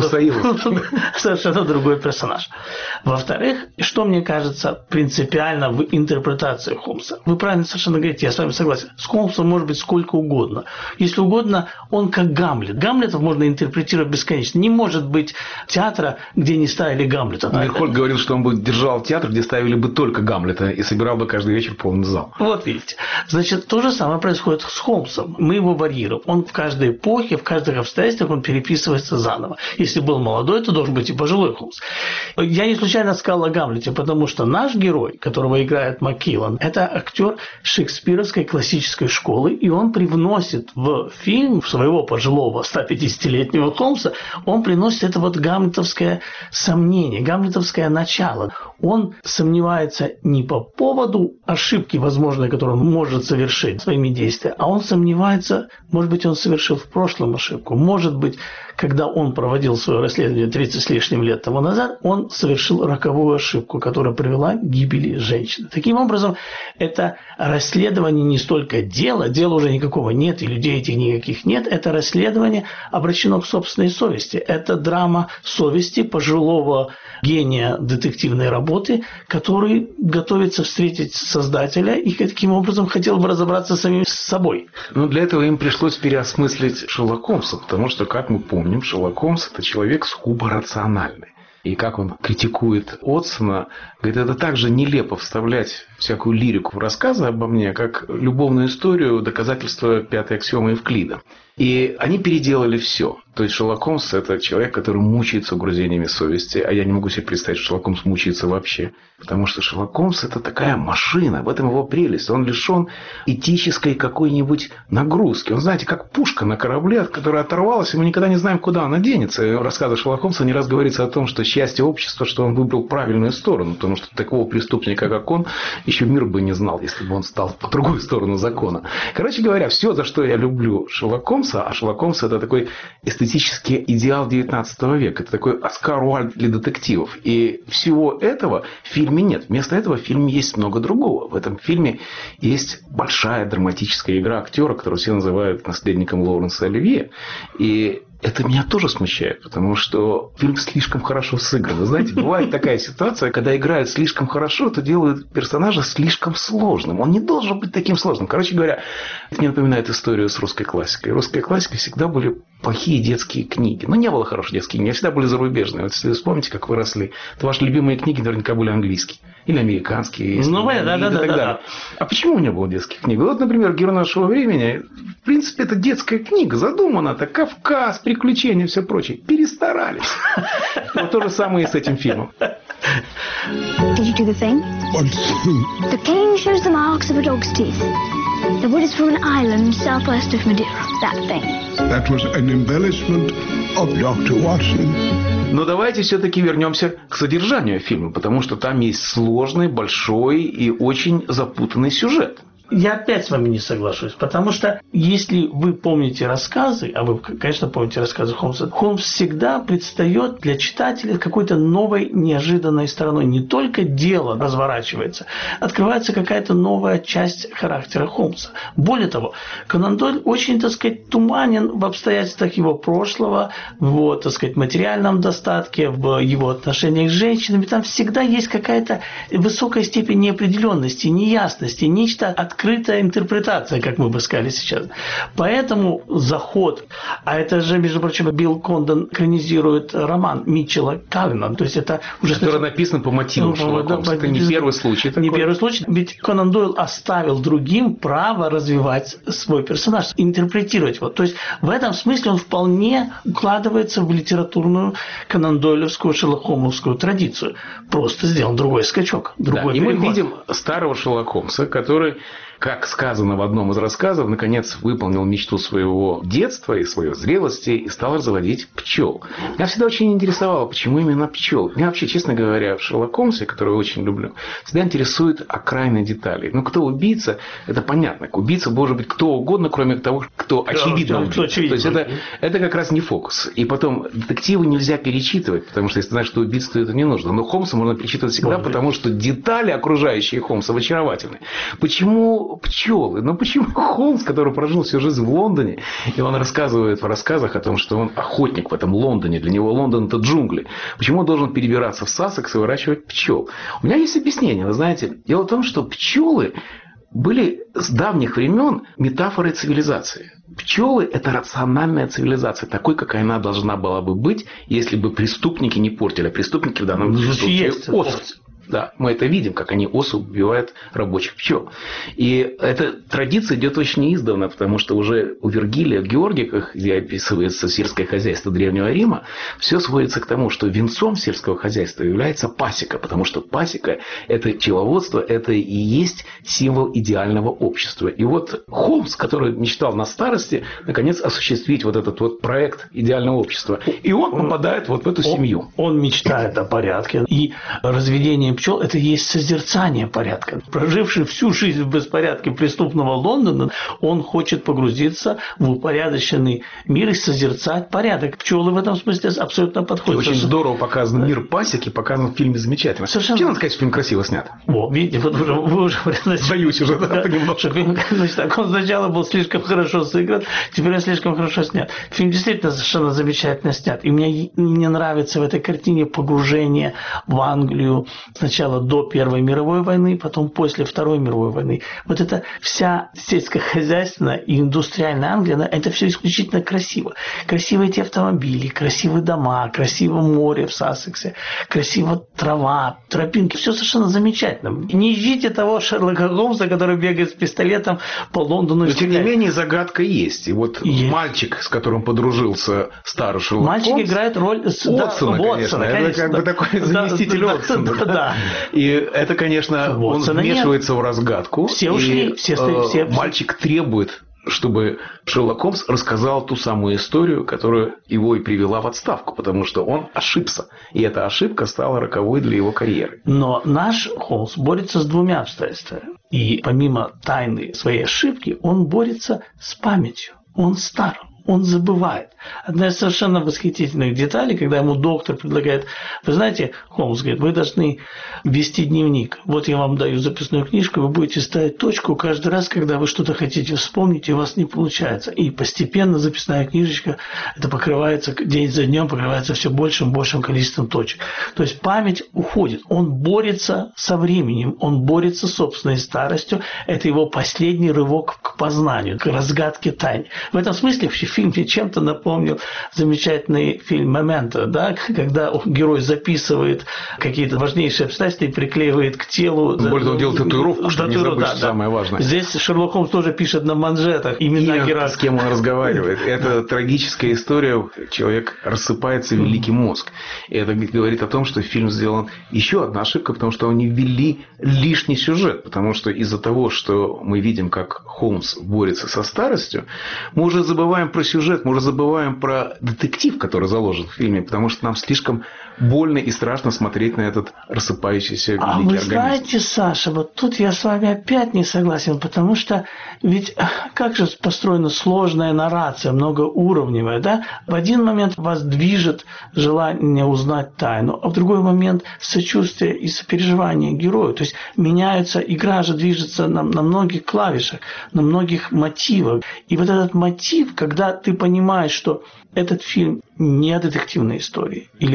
совершенно другой персонаж. Во-вторых, что мне кажется принципиально в интерпретации Холмса? Вы правильно совершенно говорите, я с вами согласен. С Холмсом может быть сколько угодно. Если угодно, он как Гамлет. Гамлетов можно интерпретировать бесконечно. Не может быть театра, где не ставили Гамлета. Мирхольд говорил, что он бы держал театр, где ставили бы только Гамлета и собирал бы каждый вечер полный зал. Вот видите. Значит, то же самое происходит с Холмсом. Мы его варьируем. Он в каждой эпохе, в каждых обстоятельствах он переписывается заново. Если был молодой, то должен быть и пожилой Холмс. Я не случайно сказал о Гамлете, потому что наш герой, которого играет МакКиллан, это актер шекспировской классической школы, и он привносит в фильм своего пожилого 150-летнего Холмса, он приносит это вот гамлетовское сомнение, гамлетовское начало. Он сомневается не по поводу ошибки, возможной, которую он может совершить своими действиями, а он сомневается, может быть, он совершил в прошлом ошибку, может быть, когда он проводил свое расследование 30 с лишним лет тому назад, он совершил роковую ошибку, которая привела к гибели женщины. Таким образом, это расследование не столько дела уже никакого нет, и людей этих никаких нет, это расследование обращено к собственной совести. Это драма совести пожилого гения детективной работы, который готовится встретить Создателя и таким образом хотел бы разобраться самим с собой. Но для этого им пришлось переосмыслить Шерлока Холмса, потому что, как мы помним, Шерлок Холмс – это человек сугубо рациональный. И как он критикует Уотсона, говорит, это так же нелепо вставлять всякую лирику в рассказы обо мне, как любовную историю, доказательство пятой аксиомы Евклида. И они переделали все. То есть Шерлок Холмс – это человек, который мучается угрызениями совести, а я не могу себе представить, что Шерлок Холмс мучается вообще. Потому что Шерлок Холмс – это такая машина, в этом его прелесть. Он лишен этической какой-нибудь нагрузки. Он, знаете, как пушка на корабле, которая оторвалась, и мы никогда не знаем, куда она денется. И в рассказах Шерлока Холмса не раз говорится о том, что счастье общества, что он выбрал правильную сторону, потому что такого преступника, как он, еще мир бы не знал, если бы он стал по другую сторону закона. Короче говоря, все, за что я люблю Шерлока Холмса, а Шерлок Холмс – это такой эстетический идеал 19 века. Это такой Оскар Уайльд для детективов. И всего этого в фильме нет. Вместо этого в фильме есть много другого. В этом фильме есть большая драматическая игра актера, которого все называют наследником Лоуренса Оливье. И это меня тоже смущает, потому что фильм слишком хорошо сыгран. Вы знаете, бывает такая ситуация, когда играют слишком хорошо, то делают персонажа слишком сложным. Он не должен быть таким сложным. Короче говоря, это мне напоминает историю с русской классикой. Русской классикой всегда были плохие детские книги. Но не было хороших детских книг, они всегда были зарубежные. Вот если вы вспомните, как вы росли, то ваши любимые книги наверняка были английские. Или американские. Да. А почему не было детских книг? Вот, например, «Герой нашего времени», в принципе, это детская книга. Задумана так, Кавказ, приключения, все прочее. Перестарались. Вот то же самое и с этим фильмом. Did you do the thing? What thing? The cane shows the marks of a dog's teeth. The wood is from an island southwest of Madeira. That thing. That was an embellishment of Dr. Watson. Но давайте все-таки вернемся к содержанию фильма, потому что там есть сложный, большой и очень запутанный сюжет. Я опять с вами не соглашусь, потому что если вы помните рассказы, а вы, конечно, помните рассказы Холмса, Холмс всегда предстает для читателя какой-то новой, неожиданной стороной. Не только дело разворачивается, открывается какая-то новая часть характера Холмса. Более того, Конан Дойль очень, так сказать, туманен в обстоятельствах его прошлого, в его, так сказать, материальном достатке, в его отношениях с женщинами. Там всегда есть какая-то высокая степень неопределенности, неясности, нечто, от открытая интерпретация, как мы бы сказали сейчас. Поэтому заход, а это же, между прочим, Билл Кондон экранизирует роман Митчелла Каллина, то есть это уже... Который написан по мотивам Шерлока Холмса. Это не первый случай. Не первый случай. Ведь Конан Дойл оставил другим право развивать свой персонаж, интерпретировать его. То есть в этом смысле он вполне укладывается в литературную конан-дойлевскую шерлок-холмовскую традицию. Просто сделан другой скачок, другой переход. И мы видим старого Шерлока Холмса, который, как сказано в одном из рассказов, наконец выполнил мечту своего детства и своей зрелости и стал разводить пчел. Меня всегда очень интересовало, почему именно пчел. Меня вообще, честно говоря, в Шерлоке Холмсе, который я очень люблю, всегда интересуют окраинные детали. Ну, кто убийца, это понятно. Убийца может быть кто угодно, кроме того, кто очевидно убийца. То есть это как раз не фокус. И потом детективы нельзя перечитывать, потому что если ты знаешь, что убийца, то это не нужно. Но Холмса можно перечитывать всегда, потому что детали, окружающие Холмса, очаровательны. Почему пчелы? Ну почему Холмс, который прожил всю жизнь в Лондоне, и он рассказывает в рассказах о том, что он охотник в этом Лондоне, для него Лондон – это джунгли. Почему он должен перебираться в Сассекс и выращивать пчел? У меня есть объяснение. Вы знаете, дело в том, что пчелы были с давних времен метафорой цивилизации. Пчелы – это рациональная цивилизация, такой, какая она должна была бы быть, если бы преступники не портили. А преступники в данном случае особь. Да, мы это видим, как они особо убивают рабочих пчел. И эта традиция идет очень издавна, потому что уже у Вергилия в Георгиках, где описывается сельское хозяйство Древнего Рима, все сводится к тому, что венцом сельского хозяйства является пасека, потому что пасека – это пчеловодство, это и есть символ идеального общества. И вот Холмс, который мечтал на старости, наконец осуществить вот этот вот проект идеального общества. И он попадает вот в эту семью. Он мечтает о порядке. И разведение пчел – это и есть созерцание порядка. Проживший всю жизнь в беспорядке преступного Лондона, он хочет погрузиться в упорядоченный мир и созерцать порядок. Пчелы в этом смысле абсолютно подходят. И очень здорово показан мир пасеки, показан в фильме замечательно. Совершенно. Чем надо сказать, что фильм красиво снят? О, видите, вот вы уже... Сдаюсь уже, да, понемножку. Значит, так он сначала был слишком хорошо сыгран, теперь он слишком хорошо снят. Фильм действительно совершенно замечательно снят. И мне нравится в этой картине погружение в Англию, сначала до Первой мировой войны, потом после Второй мировой войны. Вот эта вся сельскохозяйственная и индустриальная Англия, это все исключительно красиво. Красивые эти автомобили, красивые дома, красиво море в Сассексе, красиво трава, тропинки. Все совершенно замечательно. Не ищите того Шерлока Холмса, который бегает с пистолетом по Лондону. Но тем не менее загадка есть. И вот мальчик, с которым подружился старый Шерлок Холмс. Мальчик играет роль Уотсона, конечно. Это как бы такой заместитель Уотсона. Да. И это, конечно, он вмешивается в разгадку. Все ушли, все. Мальчик требует, чтобы Шерлок Холмс рассказал ту самую историю, которая его и привела в отставку, потому что он ошибся. И эта ошибка стала роковой для его карьеры. Но наш Холмс борется с двумя обстоятельствами. И помимо тайны своей ошибки, он борется с памятью. Он стар. Он забывает. Одна из совершенно восхитительных деталей, когда ему доктор предлагает, вы знаете, Холмс говорит, вы должны вести дневник. Вот я вам даю записную книжку, вы будете ставить точку каждый раз, когда вы что-то хотите вспомнить, и у вас не получается. И постепенно записная книжечка, это покрывается, день за днем покрывается все большим и большим количеством точек. То есть память уходит. Он борется со временем, он борется с собственной старостью. Это его последний рывок к познанию, к разгадке тайн. В этом смысле фильм мне чем-то напомнил замечательный фильм «Моменто», да, когда герой записывает какие-то важнейшие обстоятельства и приклеивает к телу. Более того, он делает татуировку, чтобы не забыть, что самое важное. Здесь Шерлок Холмс тоже пишет на манжетах имена героя. С кем он разговаривает. Это трагическая история. Человек рассыпается, великий мозг. И это говорит о том, что фильм сделан еще одна ошибка, потому что они ввели лишний сюжет. Потому что из-за того, что мы видим, как Холмс борется со старостью, мы уже забываем про сюжет, мы уже забываем про детектив, который заложен в фильме, потому что нам слишком больно и страшно смотреть на этот рассыпающийся великий организм. Вы знаете, Саша, вот тут я с вами опять не согласен, потому что ведь как же построена сложная наррация, многоуровневая, да? В один момент вас движет желание узнать тайну, а в другой момент сочувствие и сопереживание герою. То есть меняется, игра же движется на многих клавишах, на многих мотивах. И вот этот мотив, когда ты понимаешь, что этот фильм не о детективной истории или там во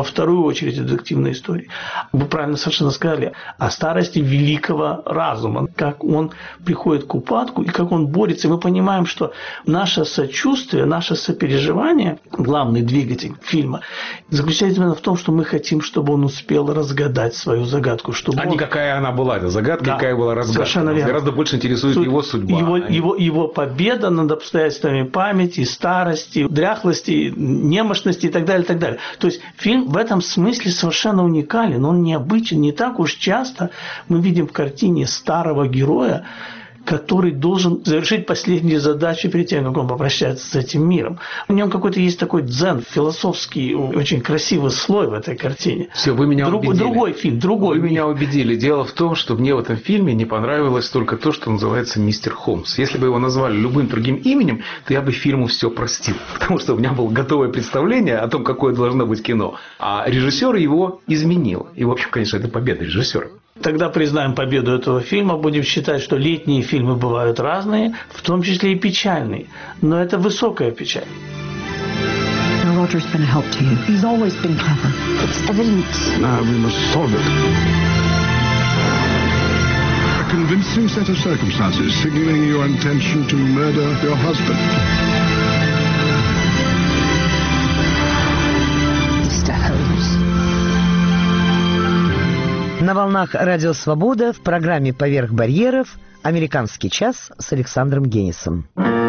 вторую очередь детективной истории. Вы правильно совершенно сказали о старости великого разума, как он приходит к упадку и как он борется. И мы понимаем, что наше сочувствие, наше сопереживание, главный двигатель фильма, заключается именно в том, что мы хотим, чтобы он успел разгадать свою загадку. Чтобы не какая она была, эта загадка, какая была разгадка. Совершенно верно. Гораздо больше интересует его судьба. Его победа над обстоятельствами памяти, старости, дряхлости, немощности и так далее, и так далее. То есть фильм в этом смысле совершенно уникален, он необычен. Не так уж часто мы видим в картине старого героя, который должен завершить последние задачи перед тем, как он попрощается с этим миром. В нем какой-то есть такой дзен, философский, очень красивый слой в этой картине. Все, вы меня убедили. Другой фильм. Вы меня убедили. Дело в том, что мне в этом фильме не понравилось только то, что называется «Мистер Холмс». Если бы его назвали любым другим именем, то я бы фильму все простил. Потому что у меня было готовое представление о том, какое должно быть кино. А режиссер его изменил. И, в общем, конечно, это победа режиссера. Тогда признаем победу этого фильма, будем считать, что летние фильмы бывают разные, в том числе и печальные. Но это высокая печаль. Roger's been a help to you. He's always been clever. It's evidence. Now we must solve it. A convincing set of circumstances signaling your intention to murder your husband. Mr. Holmes. На волнах Радио Свобода в программе «Поверх барьеров» «Американский час» с Александром Генисом.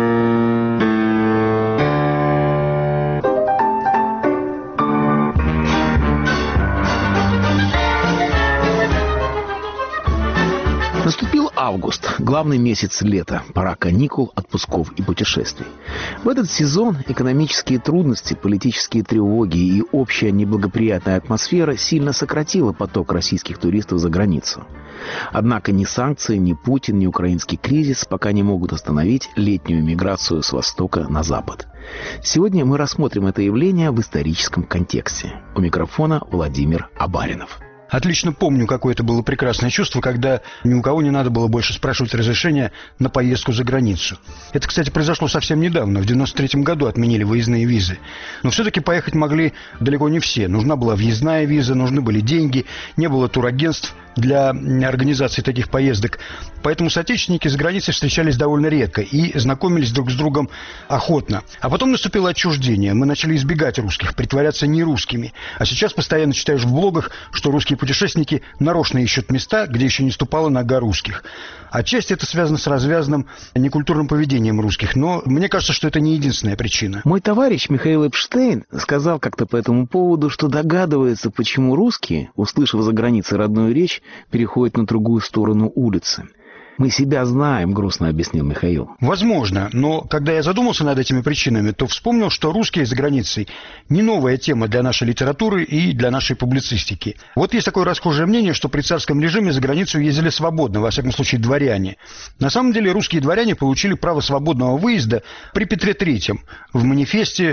Наступил август, главный месяц лета, пора каникул, отпусков и путешествий. В этот сезон экономические трудности, политические тревоги и общая неблагоприятная атмосфера сильно сократила поток российских туристов за границу. Однако ни санкции, ни Путин, ни украинский кризис пока не могут остановить летнюю миграцию с востока на запад. Сегодня мы рассмотрим это явление в историческом контексте. У микрофона Владимир Абаринов. Отлично помню, какое это было прекрасное чувство, когда ни у кого не надо было больше спрашивать разрешения на поездку за границу. Это, кстати, произошло совсем недавно. В 1993 году отменили выездные визы. Но все-таки поехать могли далеко не все. Нужна была въездная виза, нужны были деньги, не было турагентств для организации таких поездок. Поэтому соотечественники за границей встречались довольно редко и знакомились друг с другом охотно. А потом наступило отчуждение. Мы начали избегать русских, притворяться нерусскими. А сейчас постоянно читаешь в блогах, что русские путешественники нарочно ищут места, где еще не ступала нога русских. Отчасти это связано с развязанным некультурным поведением русских, но мне кажется, что это не единственная причина. Мой товарищ Михаил Эпштейн сказал как-то по этому поводу, что догадывается, почему русские, услышав за границей родную речь, переходят на другую сторону улицы. Мы себя знаем, грустно объяснил Михаил. Возможно, но когда я задумался над этими причинами, то вспомнил, что русские за границей не новая тема для нашей литературы и для нашей публицистики. Вот есть такое расхожее мнение, что при царском режиме за границу ездили свободно, во всяком случае дворяне. На самом деле русские дворяне получили право свободного выезда при Петре III в манифесте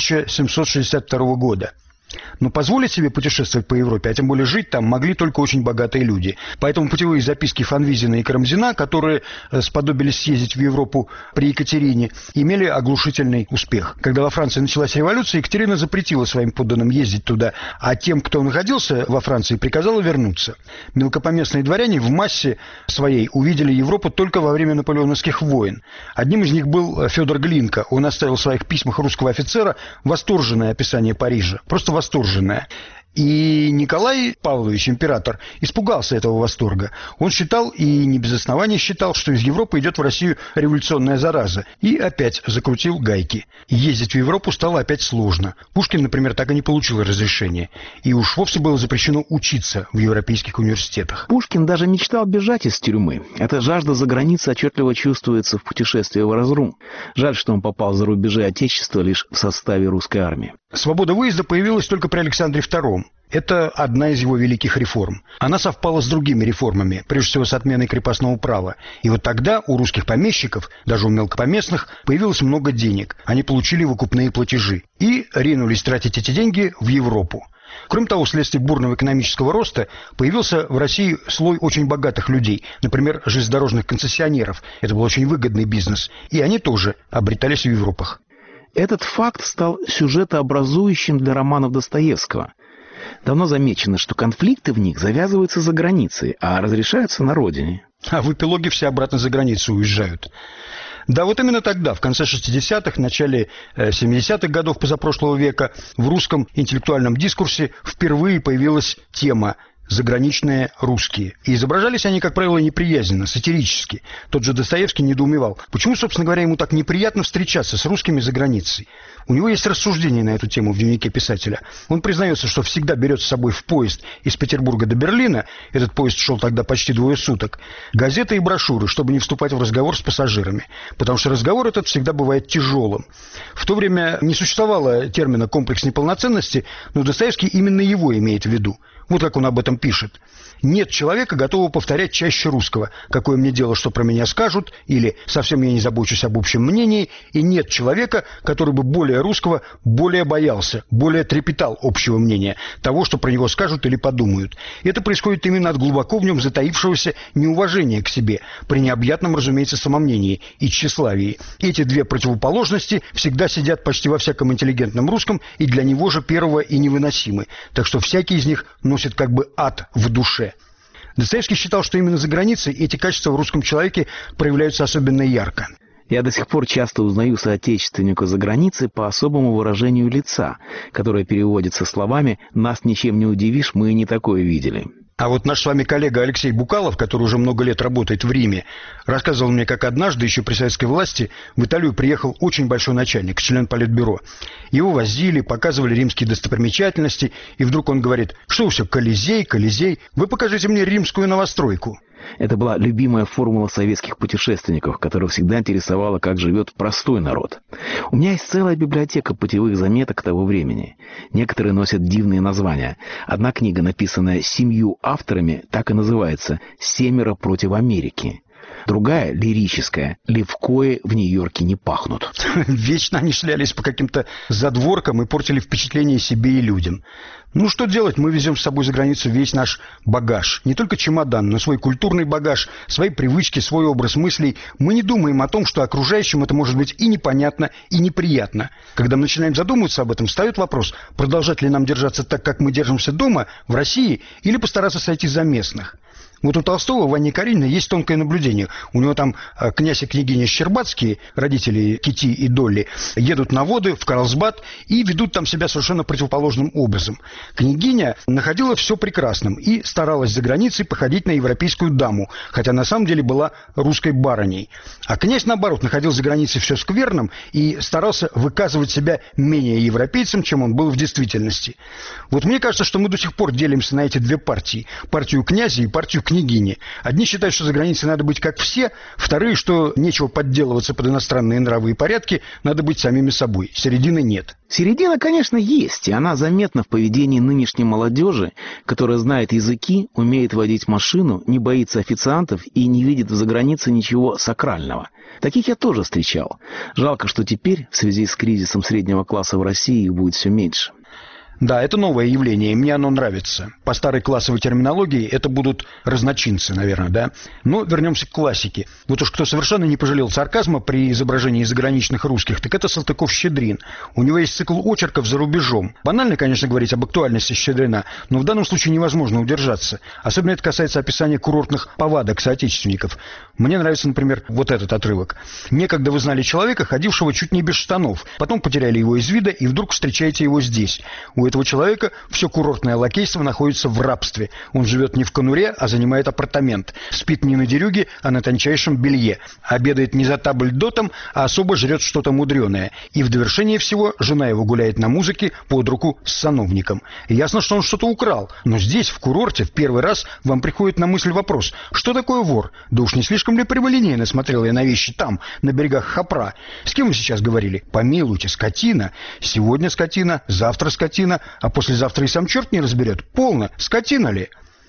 1762 года. Но позволить себе путешествовать по Европе, а тем более жить там, могли только очень богатые люди. Поэтому путевые записки Фанвизина и Карамзина, которые сподобились съездить в Европу при Екатерине, имели оглушительный успех. Когда во Франции началась революция, Екатерина запретила своим подданным ездить туда, а тем, кто находился во Франции, приказала вернуться. Мелкопоместные дворяне в массе своей увидели Европу только во время наполеоновских войн. Одним из них был Федор Глинка. Он оставил в своих письмах русского офицера восторженное описание Парижа. Просто восторженное. И Николай Павлович, император, испугался этого восторга. Он считал, и не без основания считал, что из Европы идет в Россию революционная зараза. И опять закрутил гайки. Ездить в Европу стало опять сложно. Пушкин, например, так и не получил разрешения. И уж вовсе было запрещено учиться в европейских университетах. Пушкин даже мечтал бежать из тюрьмы. Эта жажда за границей отчетливо чувствуется в путешествии в Разрум. Жаль, что он попал за рубежи Отечества лишь в составе русской армии. Свобода выезда появилась только при Александре II. Это одна из его великих реформ. Она совпала с другими реформами, прежде всего с отменой крепостного права. И вот тогда у русских помещиков, даже у мелкопоместных, появилось много денег. Они получили выкупные платежи и ринулись тратить эти деньги в Европу. Кроме того, вследствие бурного экономического роста появился в России слой очень богатых людей, например, железнодорожных концессионеров. Это был очень выгодный бизнес. И они тоже обретались в Европах. Этот факт стал сюжетообразующим для романов Достоевского. Давно замечено, что конфликты в них завязываются за границей, а разрешаются на родине. А в эпилоге все обратно за границу уезжают. Да, вот именно тогда, в конце 60-х, начале 70-х годов позапрошлого века, в русском интеллектуальном дискурсе впервые появилась тема «заграничные русские». И изображались они, как правило, неприязненно, сатирически. Тот же Достоевский недоумевал, почему, собственно говоря, ему так неприятно встречаться с русскими за границей. У него есть рассуждение на эту тему в дневнике писателя. Он признается, что всегда берет с собой в поезд из Петербурга до Берлина, этот поезд шел тогда почти 2 суток, газеты и брошюры, чтобы не вступать в разговор с пассажирами, потому что разговор этот всегда бывает тяжелым. В то время не существовало термина «комплекс неполноценности», но Достоевский именно его имеет в виду. Вот как он об этом пишет. «Нет человека, готового повторять чаще русского. Какое мне дело, что про меня скажут?» Или «совсем я не забочусь об общем мнении». И нет человека, который бы более русского, более боялся, более трепетал общего мнения, того, что про него скажут или подумают. Это происходит именно от глубоко в нем затаившегося неуважения к себе, при необъятном, разумеется, самомнении и тщеславии. Эти две противоположности всегда сидят почти во всяком интеллигентном русском, и для него же первого и невыносимы. Так что всякий из них носит как бы ад в душе. Достоевский считал, что именно за границей эти качества в русском человеке проявляются особенно ярко. Я до сих пор часто узнаю соотечественника за границей по особому выражению лица, которое переводится словами «нас ничем не удивишь, мы и не такое видели». А вот наш с вами коллега Алексей Букалов, который уже много лет работает в Риме, рассказывал мне, как однажды, еще при советской власти, в Италию приехал очень большой начальник, член Политбюро. Его возили, показывали римские достопримечательности, и вдруг он говорит: «Что все, Колизей, Колизей, вы покажите мне римскую новостройку». Это была любимая формула советских путешественников, которых всегда интересовало, как живет простой народ. У меня есть целая библиотека путевых заметок того времени. Некоторые носят дивные названия. Одна книга, написанная 7 авторами, так и называется «Семеро против Америки». Другая, лирическая, «Левкои в Нью-Йорке не пахнут». Вечно они шлялись по каким-то задворкам и портили впечатление себе и людям. Ну, что делать? Мы везем с собой за границу весь наш багаж. Не только чемодан, но свой культурный багаж, свои привычки, свой образ мыслей. Мы не думаем о том, что окружающим это может быть и непонятно, и неприятно. Когда мы начинаем задумываться об этом, встает вопрос, продолжать ли нам держаться так, как мы держимся дома, в России, или постараться сойти за местных. Вот у Толстого, в Анне Карениной, есть тонкое наблюдение. У него там князь и княгиня Щербацкие, родители Кити и Долли, едут на воды в Карлсбад и ведут там себя совершенно противоположным образом. Княгиня находила все прекрасным и старалась за границей походить на европейскую даму, хотя на самом деле была русской барыней. А князь, наоборот, находил за границей все скверным и старался выказывать себя менее европейцем, чем он был в действительности. Вот мне кажется, что мы до сих пор делимся на эти две партии. Партию князя и партию княгини. Одни считают, что за границей надо быть как все, вторые, что нечего подделываться под иностранные нравы и порядки, надо быть самими собой. Середины нет. Середина, конечно, есть, и она заметна в поведении нынешней молодежи, которая знает языки, умеет водить машину, не боится официантов и не видит в загранице ничего сакрального. Таких я тоже встречал. Жалко, что теперь, в связи с кризисом среднего класса в России, их будет все меньше. Да, это новое явление, и мне оно нравится. По старой классовой терминологии это будут разночинцы, наверное, да? Но вернемся к классике. Вот уж кто совершенно не пожалел сарказма при изображении заграничных русских, так это Салтыков-Щедрин. У него есть цикл очерков «За рубежом». Банально, конечно, говорить об актуальности Щедрина, но в данном случае невозможно удержаться. Особенно это касается описания курортных повадок соотечественников. Мне нравится, например, вот этот отрывок. «Некогда вы знали человека, ходившего чуть не без штанов. Потом потеряли его из вида, и вдруг встречаете его здесь. У этого человека все курортное лакейство находится в рабстве. Он живет не в конуре, а занимает апартамент. Спит не на дерюге, а на тончайшем белье. Обедает не за табльдотом, а особо жрет что-то мудреное. И в довершение всего жена его гуляет на музыке под руку с сановником. Ясно, что он что-то украл. Но здесь, в курорте, в первый раз вам приходит на мысль вопрос: что такое вор? Да уж не слишком ли прямолинейно смотрел я на вещи там, на берегах Хопра? С кем вы сейчас говорили? Помилуйте, скотина. Сегодня скотина, завтра скотина, а послезавтра и сам черт не разберет. Полно. Скотина ли?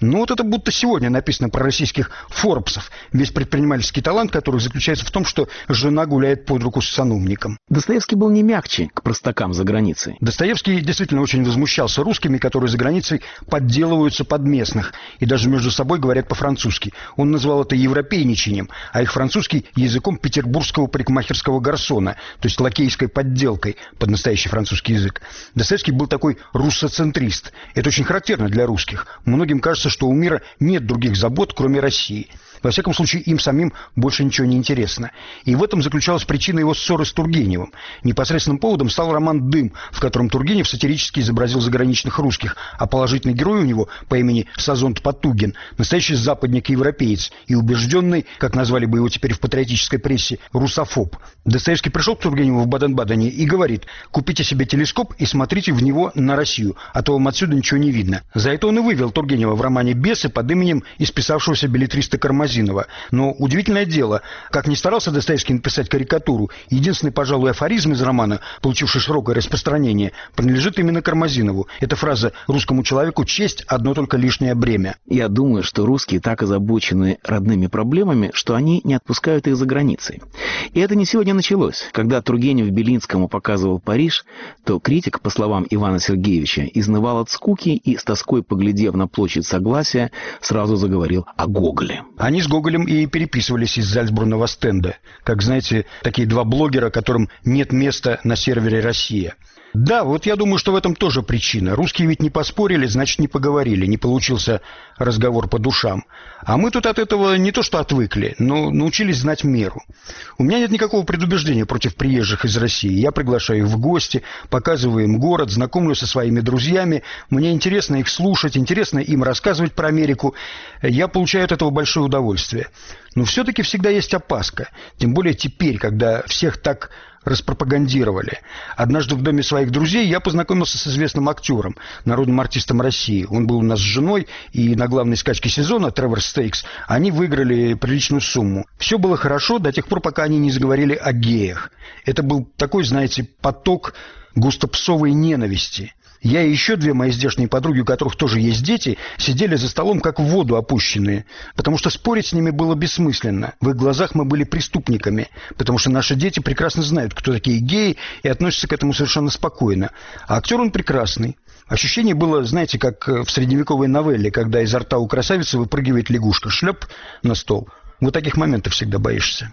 Ну вот это будто сегодня написано про российских Форбсов. Весь предпринимательский талант, который заключается в том, что жена гуляет под руку с сановником. Достоевский был не мягче к простакам за границей. Достоевский действительно очень возмущался русскими, которые за границей подделываются под местных и даже между собой говорят по-французски. Он называл это европейничанием, а их французский языком петербургского парикмахерского гарсона, то есть лакейской подделкой под настоящий французский язык. Достоевский был такой руссоцентрист. Это очень характерно для русских. Многим кажется, что у мира нет других забот, кроме России. Во всяком случае, им самим больше ничего не интересно. И в этом заключалась причина его ссоры с Тургеневым. Непосредственным поводом стал роман «Дым», в котором Тургенев сатирически изобразил заграничных русских, а положительный герой у него по имени Сазонт Потугин – настоящий западник-европеец и убежденный, как назвали бы его теперь в патриотической прессе, русофоб. Достоевский пришел к Тургеневу в Баден-Бадене и говорит: «Купите себе телескоп и смотрите в него на Россию, а то вам отсюда ничего не видно». За это он и вывел Тургенева в романе «Бесы» под именем исписавшегося беллетриста Кармазинова. Но удивительное дело, как ни старался Достоевский написать карикатуру, единственный, пожалуй, афоризм из романа, получивший широкое распространение, принадлежит именно Кармазинову. Эта фраза «русскому человеку честь, одно только лишнее бремя». Я думаю, что русские так озабочены родными проблемами, что они не отпускают их за границей. И это не сегодня началось. Когда Тургенев Белинскому показывал Париж, то критик, по словам Ивана Сергеевича, изнывал от скуки и, с тоской поглядев на площадь Согласия, сразу заговорил о Гоголе. Они с Гоголем и переписывались из Зальцбургского стенда. Как знаете, такие два блогера, которым нет места на сервере «Россия». Да, вот я думаю, что в этом тоже причина. Русские ведь не поспорили, значит, не поговорили, не получился разговор по душам. А мы тут от этого не то что отвыкли, но научились знать меру. У меня нет никакого предубеждения против приезжих из России. Я приглашаю их в гости, показываю им город, знакомлю со своими друзьями. Мне интересно их слушать, интересно им рассказывать про Америку. Я получаю от этого большое удовольствие. Но все-таки всегда есть опаска. Тем более теперь, когда всех так распропагандировали. Однажды в доме своих друзей я познакомился с известным актером, народным артистом России. Он был у нас с женой, и на главной скачке сезона Тревор Стейкс они выиграли приличную сумму. Все было хорошо до тех пор, пока они не заговорили о геях. Это был такой, знаете, поток густопсовой ненависти. Я и еще две мои здешние подруги, у которых тоже есть дети, сидели за столом как в воду опущенные, потому что спорить с ними было бессмысленно. В их глазах мы были преступниками, потому что наши дети прекрасно знают, кто такие геи, и относятся к этому совершенно спокойно. А актер он прекрасный. Ощущение было, знаете, как в средневековой новелле, когда изо рта у красавицы выпрыгивает лягушка, шлеп на стол. Вот таких моментов всегда боишься.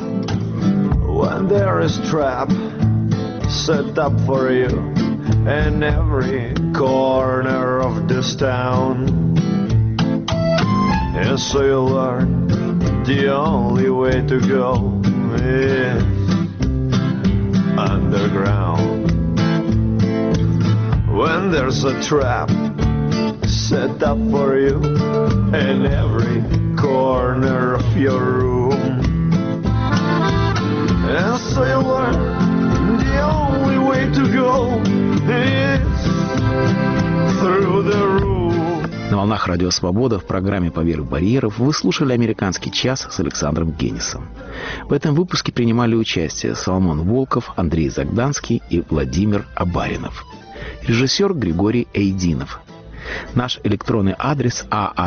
When there is trap set up for you in every corner of this town, and so you learn the only way to go is underground. When there's a trap set up for you in every corner of your room, and so you learn the only way to go is through the room. На волнах Радио Свобода в программе «Поверх барьеров» вы слушали «Американский час» с Александром Генисом. В этом выпуске принимали участие Соломон Волков, Андрей Загданский и Владимир Абаринов. Режиссер Григорий Эйдинов. Наш электронный адрес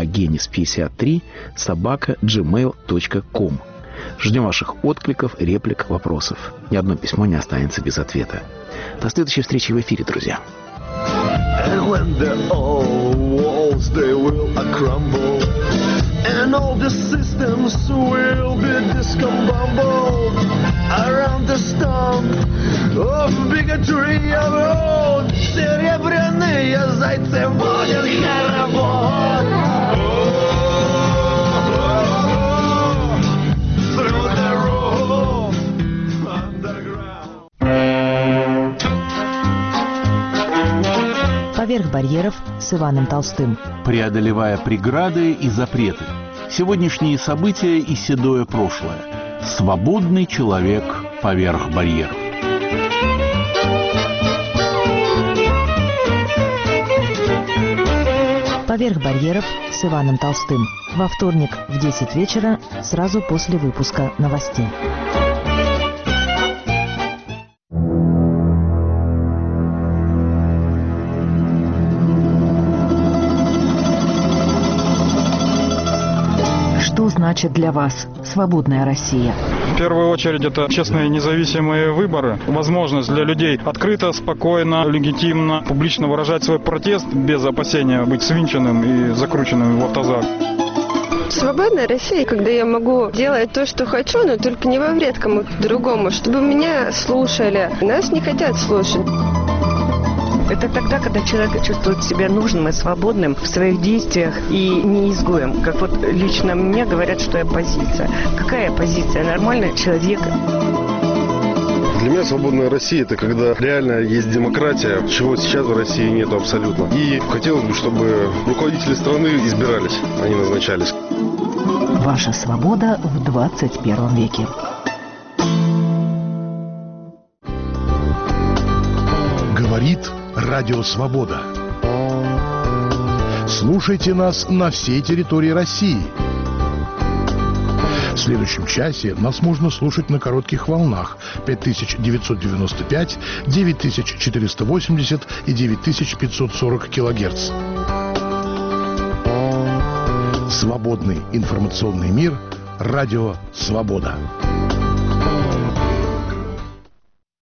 aagenis53@gmail.com. Ждем ваших откликов, реплик, вопросов. Ни одно письмо не останется без ответа. До следующей встречи в эфире, друзья. And when the old walls they will crumble, and all the systems will be discombobulated around the stump of bigotry of old, серебряные зайцы будет хоровод. Through the room underground. «Поверх барьеров» с Иваном Толстым. Преодолевая преграды и запреты. Сегодняшние события и седое прошлое. Свободный человек поверх барьеров. «Поверх барьеров» с Иваном Толстым. Во вторник в 10 вечера, сразу после выпуска новостей. значит для вас свободная Россия? В первую очередь это честные независимые выборы, возможность для людей открыто, спокойно, легитимно, публично выражать свой протест без опасения быть свинченным и закрученным в автозак. Свободная Россия, когда я могу делать то, что хочу, но только не во вред кому-то другому, чтобы меня слушали. Нас не хотят слушать. Это тогда, когда человек чувствует себя нужным и свободным в своих действиях и не изгоем. Как вот лично мне говорят, что я оппозиция. Какая оппозиция? Нормальный человек. Для меня свободная Россия – это когда реально есть демократия, чего сейчас в России нет абсолютно. И хотелось бы, чтобы руководители страны избирались, а не назначались. Ваша свобода в 21 веке. Говорит Радио Свобода. Слушайте нас на всей территории России. В следующем часе нас можно слушать на коротких волнах 5995, 9480 и 9540 килогерц. Свободный информационный мир. Радио Свобода.